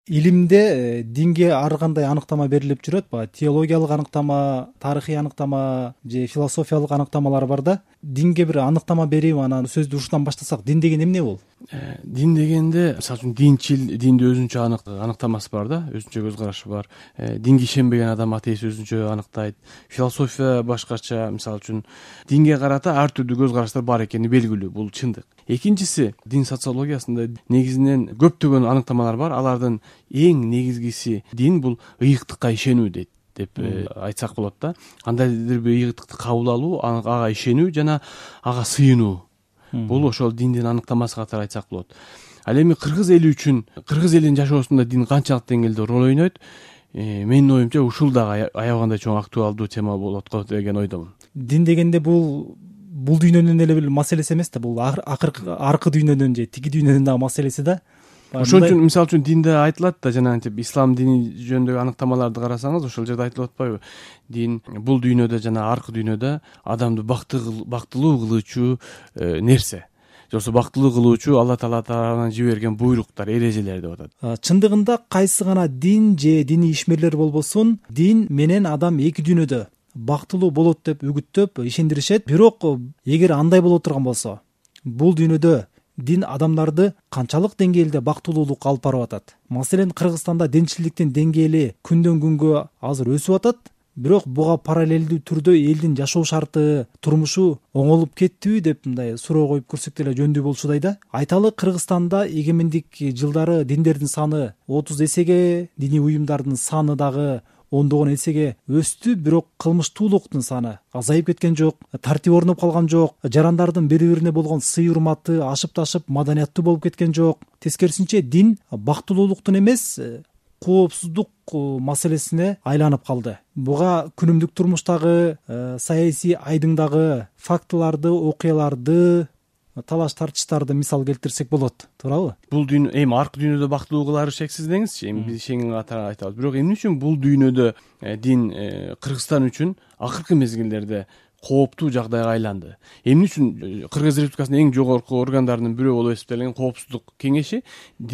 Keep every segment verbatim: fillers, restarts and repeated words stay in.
илимде э, динге ар кандай аныктама берилип жүрөт, баягы теологиялык аныктама, тарыхый аныктама же философиялык аныктамалар бар да. Динге бир аныктама берип анан сөздү ушундан баштасак, дин деген эмне бул? Дин дегенде, мисалы үчүн, динчил, динде өзүнчө анык аныктамасы бар да, өзүнчө көз карашы бар. Динге ишенбеген адам атеист өзүнчө аныктайт. Философия башкача, мисалы үчүн, динге карата ар түрдүү көз караштар бар экени белгилүү, бул чындык. Экинчиси, дин социологиясында негизинен көптөгөн аныктамалар бар. Алардын эң негизгиси дин бул ыйыктыкка ишенүү дейт деп айтсак болот да. Кандайдыр бир ыйыктыкты кабыл алуу, ага ишенүү жана ага сыйынуу. Бул ошол диндин аныктамасы катары айтсак болот. Ал эми кыргыз эли үчүн, кыргыз элинин жашоосунда дин канчалык деңгээлде роль ойнойт? Менин оюмча ушул дагы аябагандай чоң актуалдуу тема болот го деген ойдомун. Дин дегенде бул бул дүйнөнүн эле бир маселеси эмес да, бул акыркы аркы дүйнөнүн же тиги дүйнөнүн дагы маселеси да. Ошон үчүн мисалы үчүн динде айтылат да, жанагынтип ислам дини жөнүндөгү аныктамаларды карасаңыз, ошол жерде айтылып атпайбы? Дин бул дүйнөдө жана аркы дүйнөдө адамды бактылуу кылуучу нерсе. Жосо бактылуу кылуучу Алла Таала тарабынан жиберген буйруктар, эрежелер деп атат. Чындыгында кайсы гана дин же диний ишмерлер болбосун, дин менен адам эки дүйнөдө бактылуу болот деп үгүттөп ишендиришет. Бирок эгер андай боло турган болсо, бул дүйнөдө дин адамдарды канчалык деңгээлде бактылуулукка алып барып атат? Маселен, Кыргызстанда динчиликтин деңгээли күндөн күнгө азыр өсүп атат, бирок буга параллелдүү түрдө элдин жашоо шарты, турмушу оңолуп кеттиби деп мындай суроо коюп көрсөк деле жөндүү болчудай да. Айталы, Кыргызстанда эгемендик жылдары диндердин саны отуз эсеге, диний уюмдардын саны дагы ондогон эсеге өстү, бирок кылмыштуулуктун саны азайып кеткен жок, тартип орноп калган жок, жарандардын бири-бирине болгон сый урматы ашып ташып маданияттуу болуп кеткен жок. Тескерисинче, дин бактылуулуктун эмес, коопсуздук маселесине айланып калды. Буга күнүмдүк турмуштагы, саясий айдыңдагы фактыларды, окуяларды, талаш тартыштарды мисал келтирсек болот, туурабы? Бул дүйнө эми аркы дүйнөдө бактылуу кылары шексиз деңизчи, эми биз ишенген катары айтабыз. Бирок эмне үчүн бул дүйнөдө дин Кыргызстан үчүн акыркы мезгилдерде кооптуу жагдайга айланды? Эмне үчүн Кыргыз Республикасынын эң жогорку органдарынын бирөө болуп эсептелген Коопсуздук кеңеши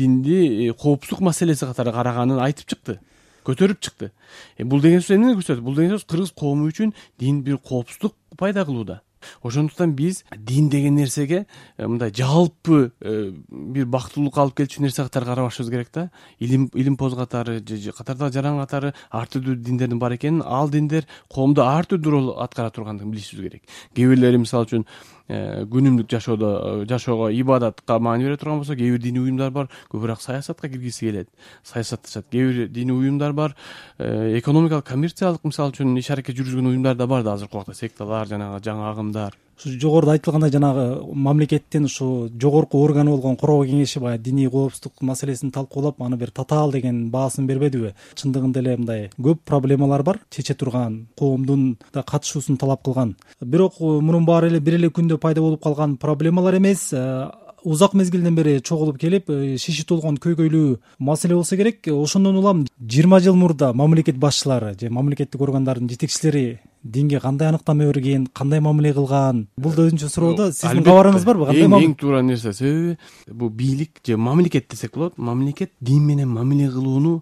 динди коопсуздук маселеси катары караганын айтып чыкты, көтөрүп чыкты? Бул деген сөз эмнени көрсөтөт? Бул деген сөз кыргыз коому үчүн дин бир коопсуздук пайда кылууда. Ошондуктан биз дин деген нерсеге мындай жалпы бир бактылуулукка алып келчү нерсе катары карабашыбыз керек да. Илим илимпоз катары же катарда жаран катары ар түрдүү диндердин бар экенин, ал диндер коомдо ар түрдүү роль аткара тургандыгын билишибиз керек. Кээ бирлери мисалы үчүн күнүмдүк жашоодо жашоого, ибадатка маани бере турган болсо, кээ бир диний уюмдар бар көбүрөөк саясатка киргиси келет, саясатташат. Кээ бир диний уюмдар бар, экономикалык, коммерциялык мисалы үчүн иш аракет жүргүзгөн уюмдар да бар да азыркы убакта, секталар, жанагы жаңы агымдар. Ушу жогоруда айтылгандай, жанагы мамлекеттин ушу жогорку органы болгон короо кеңеши баягы диний коопсуздук маселесин талкуулап, аны бир татаал деген баасын бербедиби? Чындыгында эле мындай көп проблемалар бар, чече турган, коомдун да катышуусун талап кылган. Бирок мунун баары эле бир эле күндө пайда болуп калган проблемалар эмес, узак мезгилден бери чогулуп келип, шиши толгон көйгөйлүү маселе болсо керек. Ошондон улам жыйырма жыл мурда мамлекет башчылары же мамлекеттик органдардын жетекчилери динге кандай аныктама берген, кандай мамиле кылган? Бул да өзүнчө суроо да. Сиздин кабарыңыз барбы? Кандай мамиле? Эң туура нерсе, себеби бул бийлик же мамлекет десек болот. Мамлекет дин менен мамиле кылууну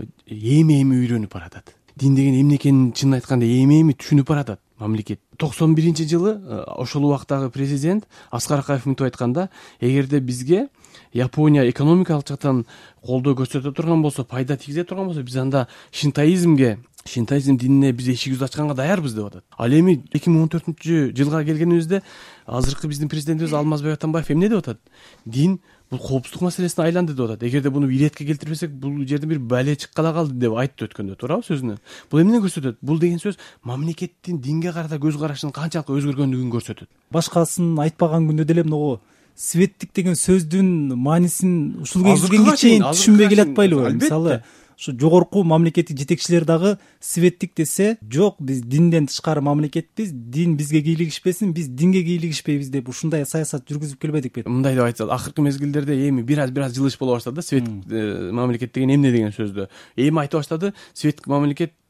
эми-эми үйрөнүп баратат. Дин деген эмне экенин чынын айтканда эми-эми түшүнүп баратат мамлекет. токсон биринчи жылы ошол убактагы президент Аскар Акаев мынтип айтканда, эгерде бизге Япония экономикалык жактан колдоо көрсөтө турган болсо, пайда тийгизе турган болсо, биз анда шинтаизмге, шинтаизм динине биз эшигибизди ачканга даярбыз деп атат. Ал эми эки миң он төртүнчү жылга келгенибизде азыркы биздин президентибиз Алмазбек Атамбаев эмне деп атат? Дин бул коопсуздук маселесине айланды деп атат. Эгерде буну иретке келтирбесек, бул жерде бир бале чыккала калды деп айтты өткөндө, туурабы сөзүнө? Бул эмнени көрсөтөт? Бул деген сөз мамлекеттин динге карата көз карашынын канчалык өзгөргөндүгүн көрсөтөт. Башкасын айтпаган күндө деле могу светтик деген сөздүн маанисин ушул кезге чейин түшүнбөй келатпайлыбы? Мисалы, ушу жогорку мамлекеттик жетекчилер дагы светтик десе, жок, биз динден тышкары мамлекетпиз, дин бизге кийлигишпесин, биз динге кийлигишпейбиз деп ушундай саясат жүргүзүп келбедикпи? Мындай деп айтсак, акыркы мезгилдерде эми бир аз бир аз жылыш боло баштады да, светтик мамлекет деген эмне деген сөздө. Эми айта баштады, светтик мамлекет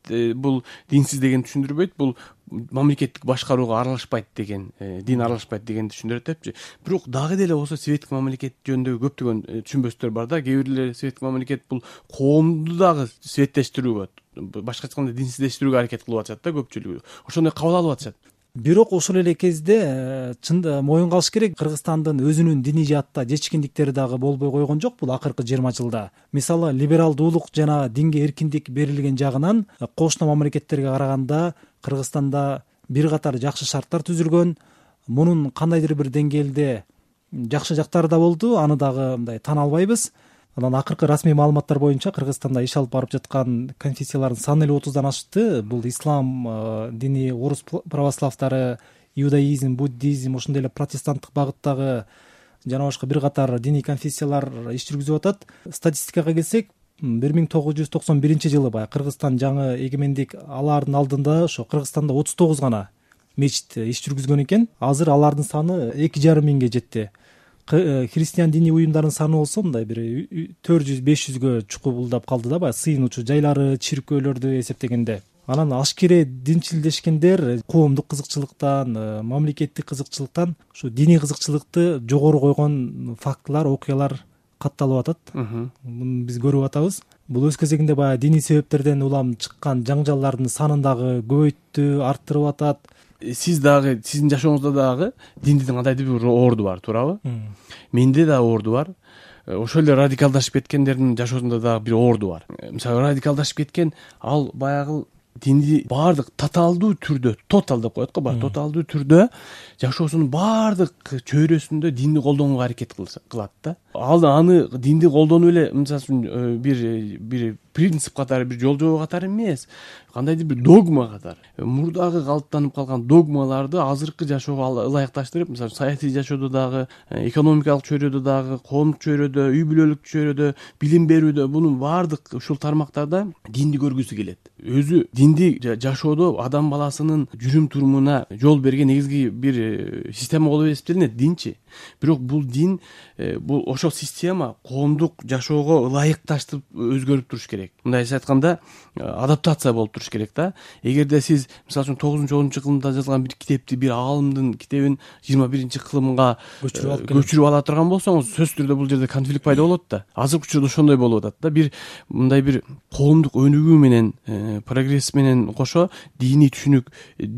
бул динсиз дегенди түшүндүрбөйт, бул мамлекеттик башкарууга аралашпайт деген, дин аралашпайт дегенди түшүндүрөт депчи. Бирок дагы деле болсо светтик мамлекет жөнүндө көптөгөн түшүнбөстөр бар да. Кээ бирлер светтик мамлекет бул коомду дагы светтештирүүгө, башкача айтканда динсиздештирүүгө аракет кылып атышат да көпчүлүгү. Ошондой кабыл алып атышат. Бирок ошол эле кезде чын моюнга алыш керек, Кыргызстандын өзүнүн диний жаатта жечкиндиктери дагы болбой койгон жок бул акыркы жыйырма жылда. Мисалы либералдуулук жана динге эркиндик берилген жагынан кошуна мамлекеттерге караганда Кыргызстанда бир катар жакшы шарттар түзүлгөн. Мунун кандайдыр бир деңгээлде жакшы жактары да болду, аны дагы мындай тана албайбыз. Анан акыркы расмий маалыматтар боюнча Кыргызстанда иш алып барып жаткан конфессиялардын саны эле отуздан ашты. Бул ислам дини, орус православдары, иудаизм, буддизм, ошондой эле протестанттык багыттагы жана башка бир катар диний конфессиялар иш жүргүзүп атат. Статистикага келсек, бир миң тогуз жүз токсон биринчи жылы баягы Кыргызстан жаңы эгемендик алаардын алдында ошо Кыргызстанда отуз тогуз гана мечит иш жүргүзгөн экен. Азыр алардын саны эки жарым миңге жетти. Христиан диний уюмдарынын саны болсо мындай бир төрт жүз беш жүзгө чукулдап калды да, баягы сыйынуучу жайлары, чиркөөлөрдү эсептегенде. Анан ашкере динчилдешкендер коомдук кызыкчылыктан, мамлекеттик кызыкчылыктан ушу диний кызыкчылыкты жогору койгон фактылар, окуялар катталып атат. Муну биз көрүп атабыз. Бул өз кезегинде баягы диний себептерден улам чыккан жаңжалдардын санын дагы көбөйттү, арттырып атат. Сиз дагы, сиздин жашооңузда дагы диндин кандайдыр бир орду бар, туурабы? Менде да орду бар. Ошол эле радикалдашып кеткендердин жашоосунда дагы бир орду бар. Мисалы радикалдашып кеткен, ал баягы динди баардык тоталдуу түрдө, тотал деп коет го, баягы тоталдуу түрдө жашоосунун баардык чөйрөсүндө динди колдонууга аракет кылат да. Ал аны динди колдонуп эле, мисалы үчүн бир бир принцип катары, бир жол жобо катары эмес, кандайдыр бир догма катары. Мурдагы калыптанып калган догмаларды азыркы жашоого ылайыкташтырып, мисалы саясий жашоодо дагы, экономикалык чөйрөдө дагы, коомдук чөйрөдө, үй бүлөлүк чөйрөдө, билим берүүдө, бунун баардык ушул тармактарда динди көргүсү келет. Өзү динди жашоодо адам баласынын жүрүм турумуна жол берген негизги бир система болуп эсептелинет динчи. Бирок бул дин, бул ошол система коомдук жашоого ылайыкташтырып өзгөрүп туруш керек. Мындайча айтканда адаптация болуп туруш керек да. Эгерде сиз мисалы үчүн тогузунчу онунчу кылымда жазылган бир китепти, бир аалымдын китебин жыйырма биринчи кылымга көчүрүп ала турган болсоңуз, сөзсүз түрдө бул жерде конфликт пайда болот да. Азыркы учурда ошондой болуп атат да. Бир мындай бир коомдук өнүгүү менен, прогресс менен кошо диний түшүнүк,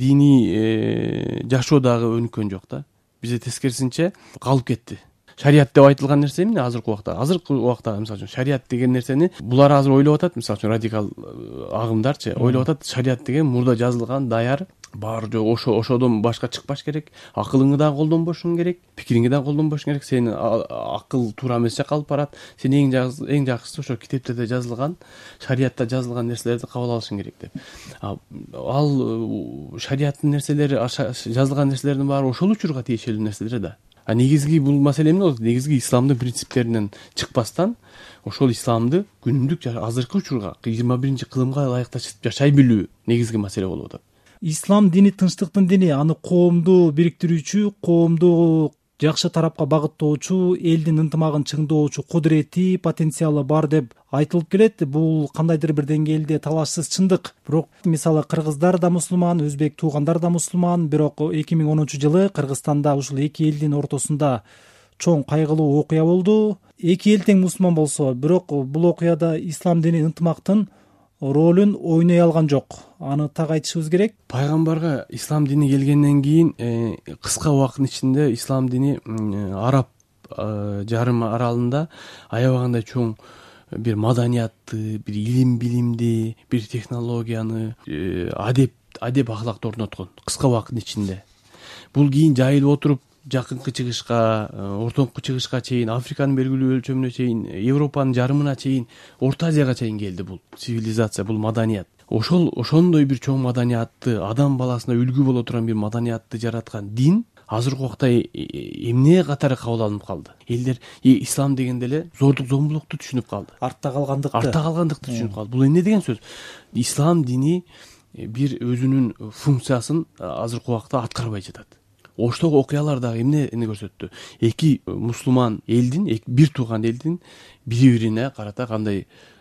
диний жашоо дагы өнүккөн жок да. Бизде тескерисинче калып кетти. Шарият деп айтылган нерсе эмне азыркы убакта? Азыркы убакта мисалы үчүн шарият деген нерсени булар азыр ойлоп атат, мисалы үчүн радикал агымдарчы ойлоп атат, шарият деген мурда жазылган даяр, баары жок, ошо ошодон башка чыкпаш керек, акылыңды дагы колдонбошуң керек, пикириңди дагы колдонбошуң керек, сенин акыл туура эмес жакка алып барат. Сен эң эң жакшысы ошо китептерде жазылган, шариятта жазылган нерселерди кабыл алышың керек деп. Ал шариаттын нерселери, жазылган нерселердин баары ошол учурга тиешелүү нерселер да. А негизги бул маселе эмне болот? Негизги исламдын принциптеринен чыкпастан ошол исламды күнүмдүк азыркы учурга жыйырма биринчи кылымга ылайыкташып жашай билүү негизги маселе болуп атат. Ислам дини тынчтыктын дини, аны коомду бириктирүүчү, коомду жакшы тарапка багыттоочу, элдин ынтымагын чыңдоочу кудурети, потенциалы бар деп айтылып келет. Бул кандайдыр бир деңгээлде талашсыз чындык. Бирок мисалы кыргыздар да мусулман, өзбек туугандар да мусулман, бирок эки миң онунчу жылы Кыргызстанда ушул эки элдин ортосунда чоң кайгылуу окуя болду. Эки эл тең мусулман болсо, бирок бул окуяда ислам дини ынтымактын ролун ойной алган жок. Аны так айтышыбыз керек. Пайгамбарга ислам дини келгенден кийин кыска убакыттын ичинде ислам дини араб жарым аралында аябагандай чоң бир маданиятты, бир илим билимди, бир технологияны, адеп адеп аклакты орноткон кыска убакыттын ичинде. Бул кийин жайылып отуруп жакынкы чыгышка, ортоңку чыгышка чейин, Африканын белгилүү өлчөмүнө чейин, Европанын жарымына чейин, Орто Азияга чейин келди бул цивилизация, бул маданият. Ошол ошондой бир чоң маданиятты, адам баласына үлгү боло турган бир маданиятты жараткан дин азыркы убакта эмне катары кабыл алынып калды? Элдер ислам дегенде эле зордук зомбулукту түшүнүп калды. Артта калгандыкты. Артта калгандыкты түшүнүп калды. Бул эмне деген сөз? Ислам дини бир өзүнүн функциясын азыркы убакта аткарбай жатат. Оштогу окуялар дагы эмне көрсөттү? Эки мусулман элдин, бир тууган элдин бири-бирине карата кандай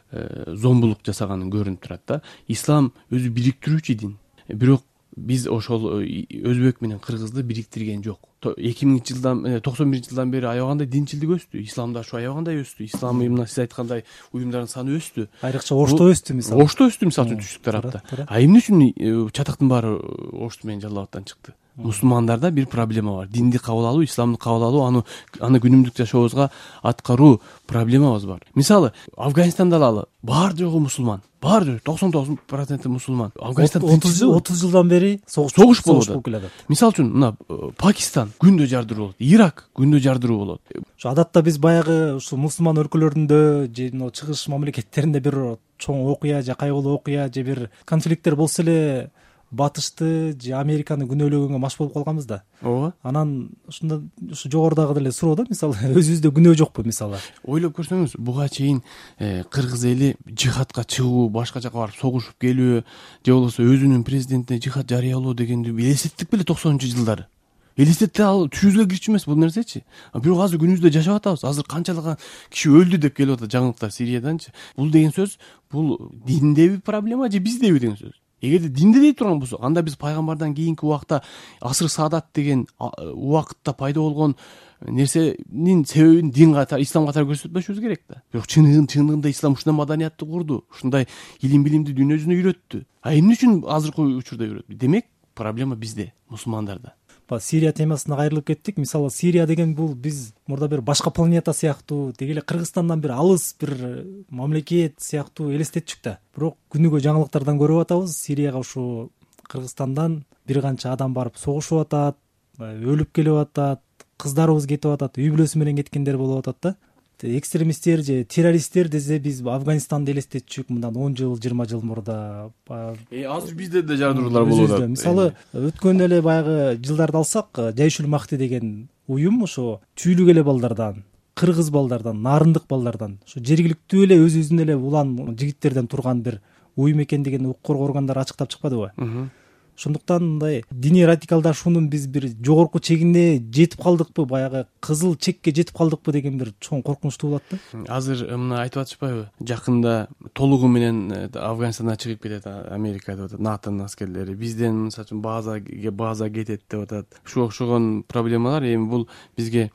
зомбулук жасаганы көрүнүп турат да. Ислам өзү бириктирүүчү дин. Бирок биз ошол өзбек менен кыргызды бириктирген жок. эки миңинчи жылдан токсон биринчи жылдан бери аябагандай динчилдик өстү. Исламда ушу аябагандай өстү. Ислам уюмуна сиз айткандай уюмдардын саны өстү. Айрыкча Ошто өстү мисалы. Ошто өстү мисалы үчүн түштүк тарапта. А эмне үчүн чатактын баары Ошто менен Жалал абадтан чыкты? Мусулмандарда бир проблема бар. Динди кабыл алуу, исламды кабыл алуу, аны аны күнүмдүк жашообузга аткаруу проблемабыз бар. Мисалы, Афганистанда алалы, баары жогу мусулман. Баары токсон тогуз проценти мусулман. Афганистан отуз жылдан бери согуш согуш болуп келет. Мисалы үчүн, мына Пакистан күндө жардыруу болот, Ирак күндө жардыруу болот. Ушу адатта биз баягы ушу мусулман өлкөлөрүндө же мына чыгыш мамлекеттеринде бир чоң окуя же кайгылуу окуя же бир конфликттер болсо эле Батышты же Американы күнөөлөгөнгө маш болуп калганбыз да. Ооба. Анан ушунда ушу жогорудагы деле суроо да, мисалы өзүбүздө күнөө жокпу мисалы? Ойлоп көрсөңүз, буга чейин кыргыз эли жихадка чыгуу, башка жака барып согушуп келүү, же болбосо өзүнүн президентине жихад жарыялоо дегенди элестеттик беле токсонунчу жылдары. Элестетте ал түшүбүзгө кирчү эмес бул нерсечи. Бирок азыр күнүбүздө жашап атабыз. Азыр канчалыган киши өлдү деп келип атат жаңылыктар Сирияданчы. Бул деген сөз бул диндеби проблема же биздеби деген сөз. Эгерде динде дей турган болсок, анда биз пайгамбардан кийинки убакта асыр саадат деген убакытта пайда болгон нерсенин себебин дин катары, ислам катары көрсөтпөшүбүз керек да. Бирок чыныгын чыныгында ислам ушундай маданиятты курду, ушундай илим билимди дүйнө жүзүнө үйрөттү. А эмне үчүн азыркы учурда үйрөтпөйт? Демек, проблема бизде, мусулмандарда. Сирия темасына кайрылып кеттик. Мисалы, Сирия деген бул биз мурда бир башка планета сыяктуу, деги эле Кыргызстандан бир алыс бир мамлекет сыяктуу элестетчүк да. Бирок күнүгө жаңылыктардан көрүп атабыз, Сирияга ушу Кыргызстандан бир канча адам барып согушуп атат, өлүп келип атат, кыздарыбыз кетип атат, үй бүлөсү менен кеткендер болуп атат да. Экстремисттер же террористтер десе биз Афганистанды элестетчүк, мындан он жыл, жыйырма жыл мурда. Э азыр бизде да жардыруулар болуп атат. Мисалы, өткөн эле баягы жылдарды алсак, Жайшул Махти деген уюм ошо түүлүк эле балдардан, кыргыз балдардан, нарындык балдардан, ошо жергиликтүү эле өзүбүздүн эле улан жигиттерден турган бир уюм экендигин укук коргоо органдары ачыктап чыкпадыбы? Ошондуктан мындай диний радикалдашуунун биз бир жогорку чегине жетип калдыкпы, баягы кызыл чекке жетип калдыкпы деген бир чоң коркунуч туулат да. Азыр мына айтып атышпайбы? Жакында толугу менен Афганистандан чыгып кетет Америка деп атат, НАТОнун аскерлери. Бизден мисалы үчүн база база кетет деп атат. Ушуга окшогон проблемалар эми бул бизге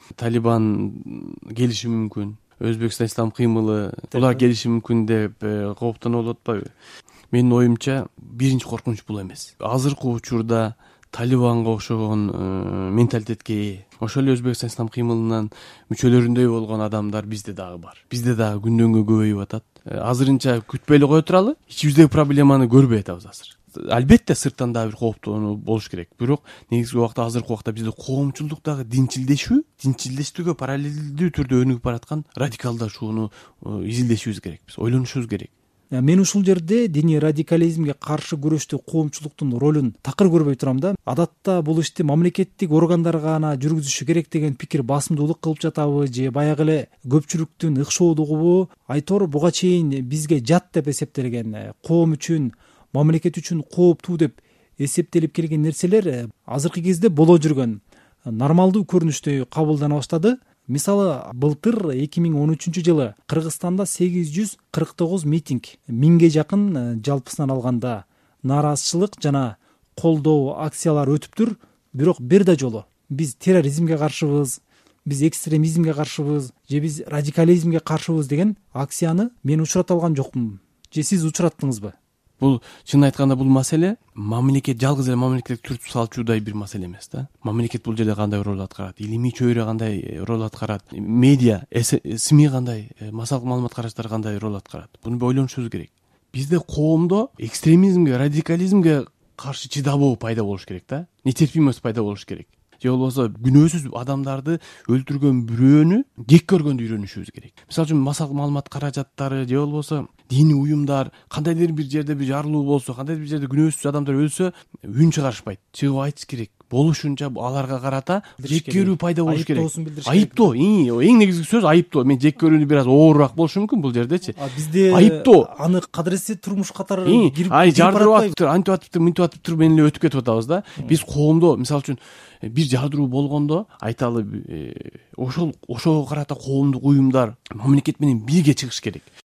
Талибан келиши мүмкүн, Өзбекстан ислам кыймылы булар келиши мүмкүн деп кооптонуп атпайбы? Менин оюмча биринчи коркунуч бул эмес. Азыркы учурда Талибанга окшогон менталитетке ээ, ошол эле Өзбекстан ислам кыймылынын мүчөлөрүндөй болгон адамдар бизде дагы бар. Бизде дагы күндөн күнгө көбөйүп атат. Азырынча күтпөй эле кое туралы, ичибиздеги проблеманы көрбөй атабыз азыр. Албетте сырттан дагы бир кооптонуу болуш керек. Бирок негизги убакта, азыркы убакта бизде коомчулдук дагы динчилдешүү, динчилдештүүгө параллелдүү түрдө өнүгүп бараткан радикалдашууну изилдешибиз керек. Биз ойлонушубуз керек. Мен ушул жерде диний радикализмге каршы күрөштө коомчулуктун ролун такыр көрбөй турам да. Адатта бул ишти мамлекеттик органдар гана жүргүзүшү керек деген пикир басымдуулук кылып жатабы же баягы эле көпчүлүктүн ыкшоодугубу? Айтор буга чейин бизге жат деп эсептелген, коом үчүн, мамлекет үчүн кооптуу деп эсептелип келген нерселер азыркы кезде боло жүргөн нормалдуу көрүнүштө кабылдана баштады. Мисалы, былтыр эки миң он үчүнчү жылы Кыргызстанда сегиз жүз кырк тогуз митинг, миңге жакын жалпысынан алганда нааразычылык жана колдоо акциялары өтүптүр. Бирок бир да жолу биз терроризмге каршыбыз, биз экстремизмге каршыбыз же биз радикализмге каршыбыз деген акцияны мен учурата алган жокмун. Же сиз учураттыңызбы? Бул чын айтканда бул маселе мамлекет жалгыз эле мамлекет түртүп салчуудай бир маселе эмес да. Мамлекет бул жерде кандай роль аткарат? Илимий чөйрө кандай роль аткарат? Медиа, СМИ кандай, массалык маалымат караштары кандай роль аткарат? Буну ойлонушубуз керек. Бизде коомдо экстремизмге, радикализмге каршы чыдабоо пайда болуш керек да. Нетерпимость пайда болуш керек. Же болбосо күнөөсүз адамдарды өлтүргөн бирөөнү жек көргөндү үйрөнүшүбүз керек. Мисалы үчүн массалык маалымат каражаттары же болбосо диний уюмдар кандайдыр бир жерде бир жарылуу болсо, кандайдыр бир жерде күнөөсүз адамдар өлсө, үн чыгарышпайт. Чыгып айтыш керек. Болушунча аларга карата жек көрүү пайда болуш керек. Айыптоо, эң негизги сөз айыптоо. Мен жек көрүүнү бир аз оорураак болушу мүмкүн бул жердечи. Бизде айыптоо, аны кадырсыз турмуш катары кирип, ай жардырып атыптыр, антип атыптыр, мынтип атыптыр, мен эле өтүп кетип атабыз да. Биз коомдо, мисалы үчүн бир жардыруу болгондо айталы ошол ошого карата коомдук уюмдар мамлекет менен бирге чыгыш керек.